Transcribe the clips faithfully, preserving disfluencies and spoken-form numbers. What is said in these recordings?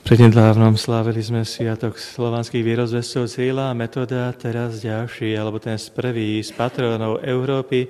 Prednedávnom slávili sme sviatok slovanských vierozvescov Cyrila a Metoda, teraz ďalší, alebo ten z prvý z patrónov Európy,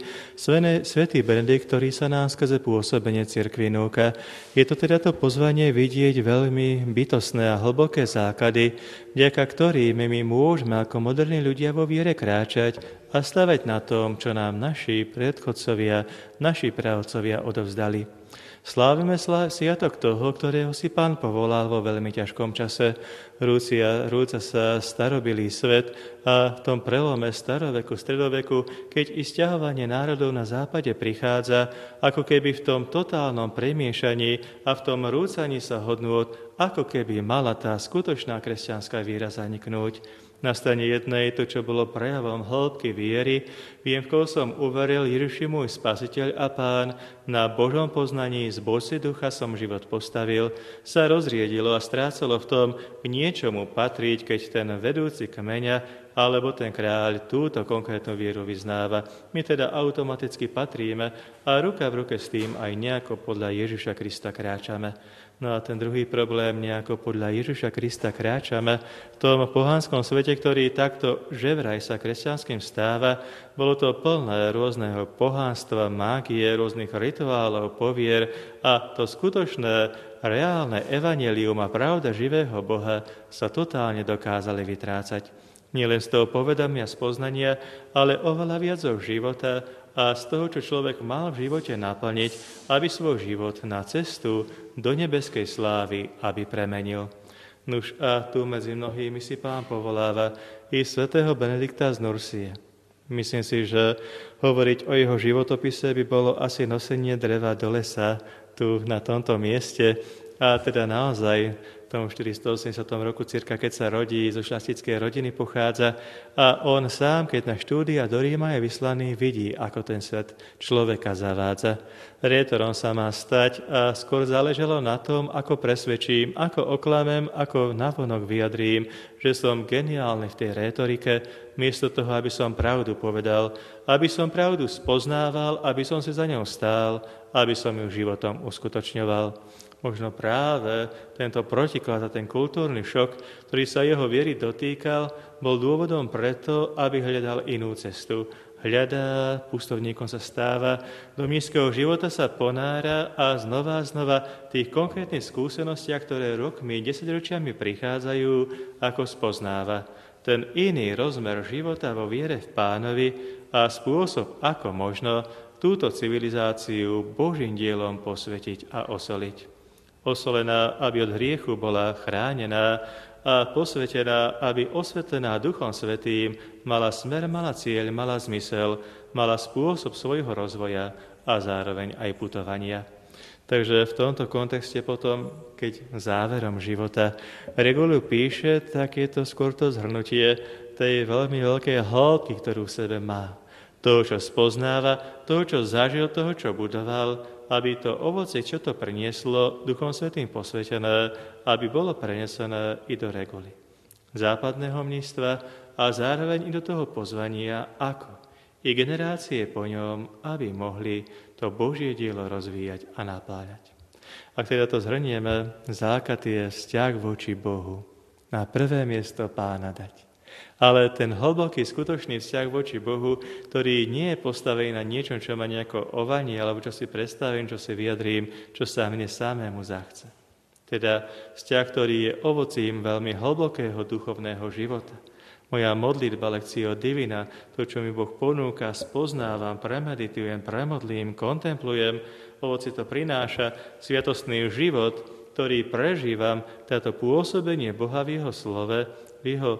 svätý Benedikt, ktorý sa nám skrze pôsobenie cirkvi núka. Je to teda to pozvanie vidieť veľmi bytostné a hlboké základy, vďaka ktorým my môžeme ako moderní ľudia vo viere kráčať a stavať na tom, čo nám naši predchodcovia, naši pravcovia odovzdali. Slávime sviatok toho, ktorého si Pán povolal vo veľmi ťažkom čase. Rúcia, rúca sa starobilý svet a v tom prelome staroveku, stredoveku, keď i sťahovanie národov na západe prichádza, ako keby v tom totálnom premiešaní a v tom rúcaní sa hodnôt, ako keby mala tá skutočná kresťanská víra zaniknúť. Na strane jednej to, čo bolo prejavom hĺbky viery, viem, v koho som uveril, Ježiš môj spasiteľ a Pán, na Božom poznaní z Boží ducha som život postavil, sa rozriedilo a strácalo v tom k niečomu patriť, keď ten vedúci kmeňa alebo ten kráľ túto konkrétnu vieru vyznáva. My teda automaticky patríme a ruka v ruke s tým aj nejako podľa Ježiša Krista kráčame. No a ten druhý problém, nejako podľa Ježiša Krista kráčame v tom pohanskom svete, ktorý takto ževraj sa kresťanským stáva. Bolo to plné rôzneho pohánstva, mágie, rôznych rituálov, povier a to skutočné, reálne evanjelium a pravda živého Boha sa totálne dokázali vytrácať. Nielen z toho povedomia, spoznania, ale oveľa viac zo života a z toho, čo človek mal v živote naplniť, aby svoj život na cestu do nebeskej slávy, aby premenil. Nuž a tu medzi mnohými si Pán povoláva i svätého Benedikta z Nursie. Myslím si, že hovoriť o jeho životopise by bolo asi nosenie dreva do lesa tu na tomto mieste a teda naozaj v tom štyristoosemdesiatom roku cirka, keď sa rodí, zo šľachtickej rodiny pochádza a on sám, keď na štúdia do Ríma je vyslaný, vidí, ako ten svet človeka zavádza. Rétorom sa má stať a skôr záležalo na tom, ako presvedčím, ako oklamem, ako navonok vyjadrím, že som geniálny v tej rétorike, miesto toho, aby som pravdu povedal, aby som pravdu spoznával, aby som si za ňou stál, aby som ju životom uskutočňoval. Možno práve tento protiklad a ten kultúrny šok, ktorý sa jeho viery dotýkal, bol dôvodom preto, aby hľadal inú cestu. Hľadá, pustovníkom sa stáva, do nízkeho života sa ponára a znova a znova tých konkrétnych skúsenostiach, ktoré rokmi, desaťročiami prichádzajú, ako spoznáva. Ten iný rozmer života vo viere v Pánovi a spôsob, ako možno túto civilizáciu Božím dielom posvetiť a osoliť. Osolená, aby od hriechu bola chránená a posvetená, aby osvetlená Duchom Svätým mala smer, mala cieľ, mala zmysel, mala spôsob svojho rozvoja a zároveň aj putovania. Takže v tomto kontexte potom, keď záverom života Regulu píše, tak je to skôr to zhrnutie tej veľmi veľkej hĺbky, ktorú v sebe má. To, čo spoznáva, to, čo zažil, toho, čo budoval, aby to ovocie, čo to prinieslo, Duchom Svätým posvetené, aby bolo prenesené i do Reguly západného mníctva a zároveň i do toho pozvania, ako i generácie po ňom, aby mohli to Božie dielo rozvíjať a napláňať. Ak teda to zhrnieme, základ je vzťah voči Bohu. Na prvé miesto Pána dať. Ale ten hlboký, skutočný vzťah voči Bohu, ktorý nie je postavený na niečom, čo ma nejako ovanie, alebo čo si predstavím, čo si vyjadrím, čo sa mne samému zachce. Teda vzťah, ktorý je ovocím veľmi hlbokého duchovného života. Moja modlitba, lekcio divina, to, čo mi Boh ponúka, spoznávam, premeditujem, premodlím, kontemplujem, ovoci to prináša sviatostný život, ktorý prežívam, táto pôsobenie Boha v jeho slove, v jeho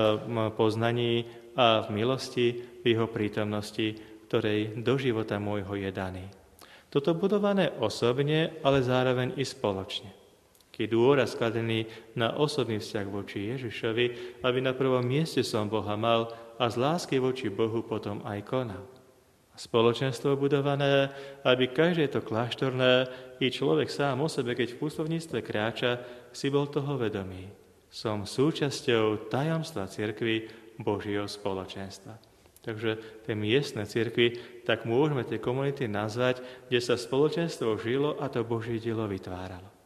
poznaní a v milosti, v jeho prítomnosti, ktorej do života môjho je daný. Toto budované osobne, ale zároveň i spoločne. Keď dôraz skladený na osobný vzťah voči Ježišovi, aby na prvom mieste som Boha mal a z lásky voči Bohu potom aj konal. Spoločenstvo budované, aby každé to kláštorné i človek sám o sebe, keď v pustovníctve kráča, si bol toho vedomý. Som súčasťou tajomstva cirkvi Božieho spoločenstva. Takže tie miestne cirkvi, tak môžeme tie komunity nazvať, kde sa spoločenstvo žilo a to Božie dielo vytváralo.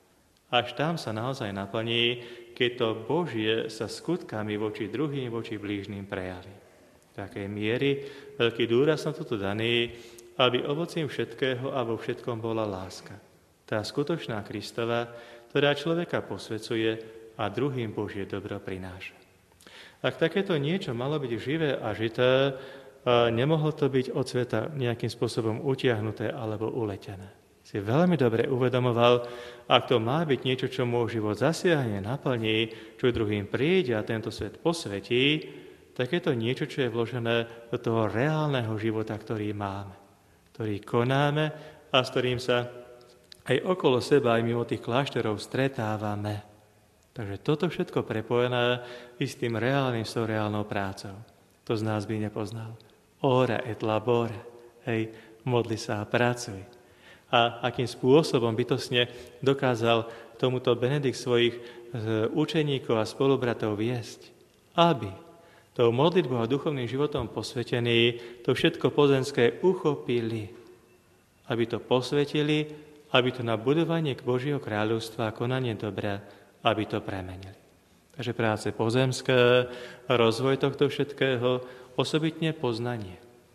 Až tam sa naozaj naplní, keď to Božie sa skutkami voči druhým, voči blížnym prejaví. V takej miery veľký dôraz na toto daný, aby ovocím všetkého a vo všetkom bola láska. Tá skutočná Kristova, ktorá človeka posvecuje a druhým Božie dobro prináša. Ak takéto niečo malo byť živé a žité, nemohlo to byť od sveta nejakým spôsobom utiahnuté alebo uletené. Si veľmi dobre uvedomoval, ak to má byť niečo, čo môj život zasiahne, naplní, čo druhým príde a tento svet posvetí, tak je to niečo, čo je vložené do toho reálneho života, ktorý máme, ktorý konáme a s ktorým sa aj okolo seba, aj mimo tých kláštorov stretávame. Takže toto všetko prepojené i s tým reálnym, s tou reálnou prácou. To z nás by nepoznal. Ora et labora. Hej, modli sa a pracuj. A akým spôsobom bytostne dokázal tomuto Benedikt svojich učeníkov a spolubratov viesť, aby tou modlitbou a duchovným životom posvetení to všetko pozemské uchopili, aby to posvetili, aby to na budovanie k Božieho kráľovstva a konanie dobra, aby to premenili. Takže práce pozemské, rozvoj tohto všetkého, osobitne poznanie.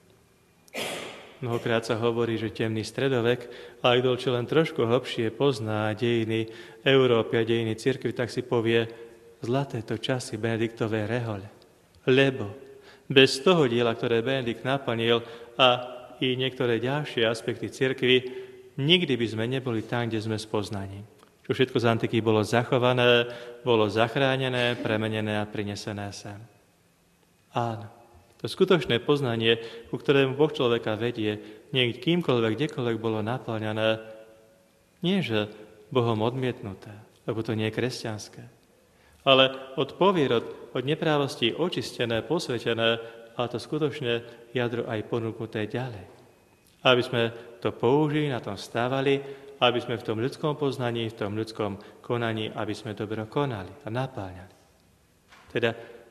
Mnohokrát sa hovorí, že temný stredovek, ale kto čo len trošku hlbšie pozná dejiny Európy a dejiny cirkvi, tak si povie, zlaté to časy Benediktové rehole. Lebo bez toho diela, ktoré Benedikt naplnil a i niektoré ďalšie aspekty cirkvi, nikdy by sme neboli tam, kde sme s poznaním. Čo všetko z antiky bolo zachované, bolo zachránené, premenené a prinesené sem. Áno. To skutočné poznanie, ku ktorému Boh človeka vedie, nie kýmkoľvek, kdekoľvek bolo naplňané, nie že Bohom odmietnuté, lebo to nie je kresťanské, ale od povier, od, od neprávosti očistené, posvetené, ale to skutočné jadro aj ponúknuté ďalej. Aby sme to použili, na tom stávali, aby sme v tom ľudskom poznaní, v tom ľudskom konaní, aby sme dobro konali a napáľali. Teda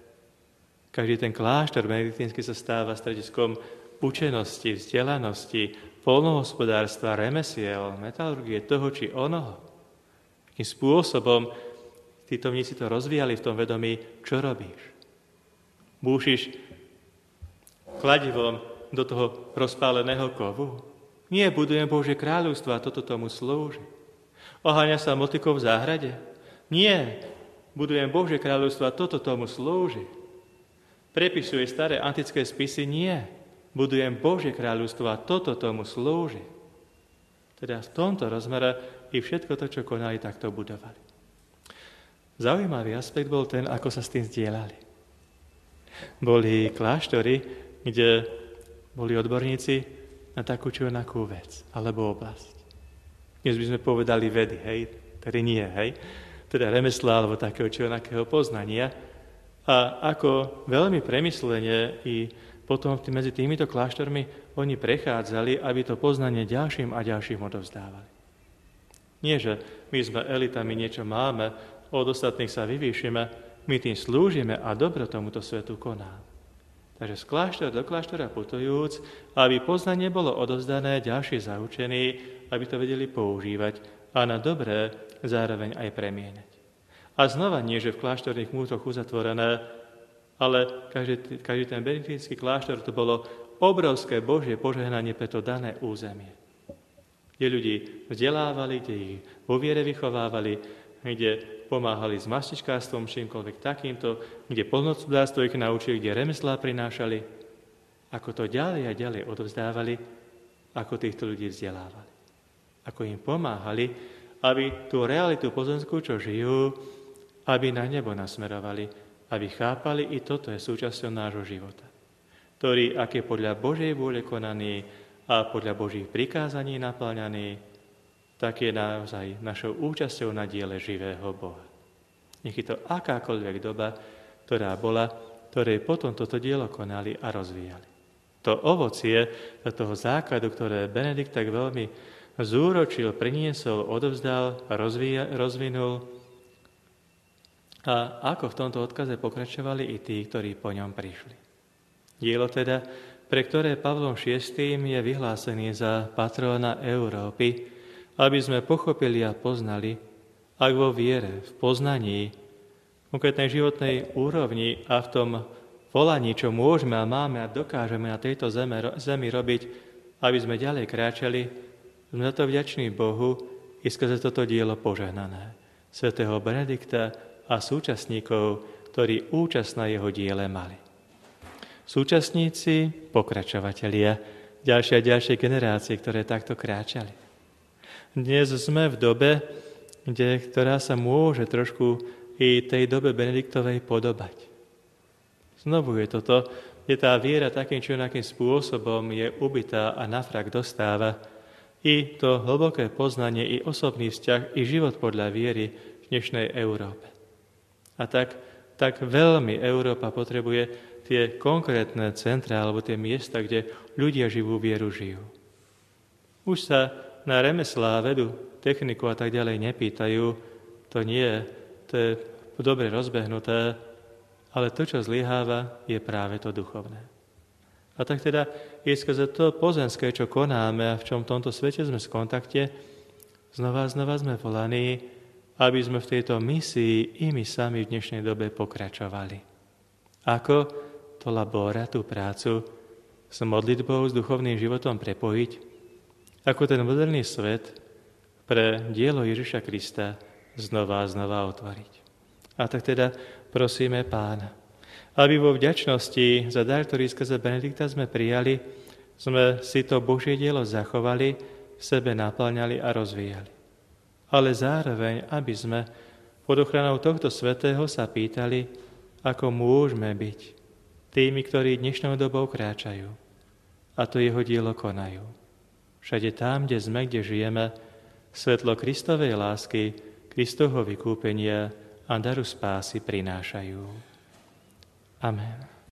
každý ten kláštor benediktínsky sa stáva strediskom učenosti, vzdelanosti, poľnohospodárstva, remesiel, metalurgie, toho či onoho. Takým spôsobom títo mnísi to rozvíjali v tom vedomí, čo robíš. Búšiš kladivom do toho rozpáleného kovu? Nie, budujem Božie kráľovstvo a toto tomu slúži. Oháňa sa motykou v záhrade? Nie, budujem Božie kráľovstvo a toto tomu slúži. Prepisuje staré antické spisy? Nie. Budujem Božie kráľovstvo a toto tomu slúži. Teda v tomto rozmere i všetko to, čo konali, takto budovali. Zaujímavý aspekt bol ten, ako sa s tým zdieľali. Boli kláštory, kde boli odborníci na takú či onakú vec, alebo oblasť. Dnes by sme povedali vedy, hej, tedy nie, hej, teda remesla, alebo takého či onakého poznania. A ako veľmi premyslene i potom medzi týmito kláštormi oni prechádzali, aby to poznanie ďalším a ďalším odovzdávali. Nie, že my sme elitami, niečo máme, od ostatných sa vyvýšime, my tým slúžime a dobro tomuto svetu konáme. Takže z kláštora do kláštora putujúc, aby poznanie bolo odovzdané, ďalší zaučení, aby to vedeli používať a na dobré zároveň aj premieňať. A znova nie, že v kláštorných mútroch uzatvorené, ale každý, každý ten benediktínsky kláštor to bolo obrovské Božie požehnanie pre to dané územie. Kde ľudí vzdelávali, kde ich vo viere vychovávali, kde pomáhali s mastičkárstvom, čímkoľvek takýmto, kde poľnohospodárstvo ich naučili, kde remeslá prinášali, ako to ďalej a ďalej odovzdávali, ako týchto ľudí vzdelávali. Ako im pomáhali, aby tú realitu pozemskú, čo žijú, aby na nebo nasmerovali, aby chápali, i toto je súčasťou nášho života, ktorý, ak je podľa Božej vôle konaný a podľa Božích prikázaní naplňaný, tak je naozaj našou účasťou na diele živého Boha. Nech je to akákoľvek doba, ktorá bola, ktorej potom toto dielo konali a rozvíjali. To ovocie toho základu, ktoré Benedikt tak veľmi zúročil, priniesol, odovzdal, rozvíja, rozvinul, a ako v tomto odkaze pokračovali i tí, ktorí po ňom prišli. Dielo teda, pre ktoré Pavlom šiestym je vyhlásený za patróna Európy, aby sme pochopili a poznali, ak vo viere, v poznaní, v konkrétnej životnej úrovni a v tom volaní, čo môžeme a máme a dokážeme na tejto zemi, zemi robiť, aby sme ďalej kráčali, sme za to vďační Bohu i skrze toto dielo požehnané svätého Benedikta a súčasníkov, ktorí účasť na jeho diele mali. Súčasníci, pokračovatelia, ďalšie a ďalšie generácie, ktoré takto kráčali. Dnes sme v dobe, kde, ktorá sa môže trošku i tej dobe Benediktovej podobať. Znovu je toto, kde tá viera takým či onakým spôsobom je ubitá a na frak dostáva i to hlboké poznanie, i osobný vzťah, i život podľa viery v dnešnej Európe. A tak, tak veľmi Európa potrebuje tie konkrétne centra alebo tie miesta, kde ľudia živú vieru žijú. Už sa na remeslá, vedu, techniku a tak ďalej nepýtajú, to nie, to je dobre rozbehnuté, ale to, čo zlyháva, je práve to duchovné. A tak teda je skrze to pozemské, čo konáme a v čom v tomto svete sme v kontakte, znova a znova sme volaní, aby sme v tejto misii i my sami v dnešnej dobe pokračovali. Ako to labora, tú prácu s modlitbou, s duchovným životom prepojiť, ako ten moderný svet pre dielo Ježiša Krista znova a znova otvoriť. A tak teda prosíme Pána, aby vo vďačnosti za dar, ktorý skrze Benedikta sme prijali, sme si to Božie dielo zachovali, v sebe naplňali a rozvíjali. Ale zároveň, aby sme pod ochranou tohto svätého sa pýtali, ako môžeme byť tými, ktorí dnešnou dobou kráčajú a to jeho dielo konajú. Všade tam, kde sme, kde žijeme, svetlo Kristovej lásky, Kristovho vykúpenia a daru spásy prinášajú. Amen.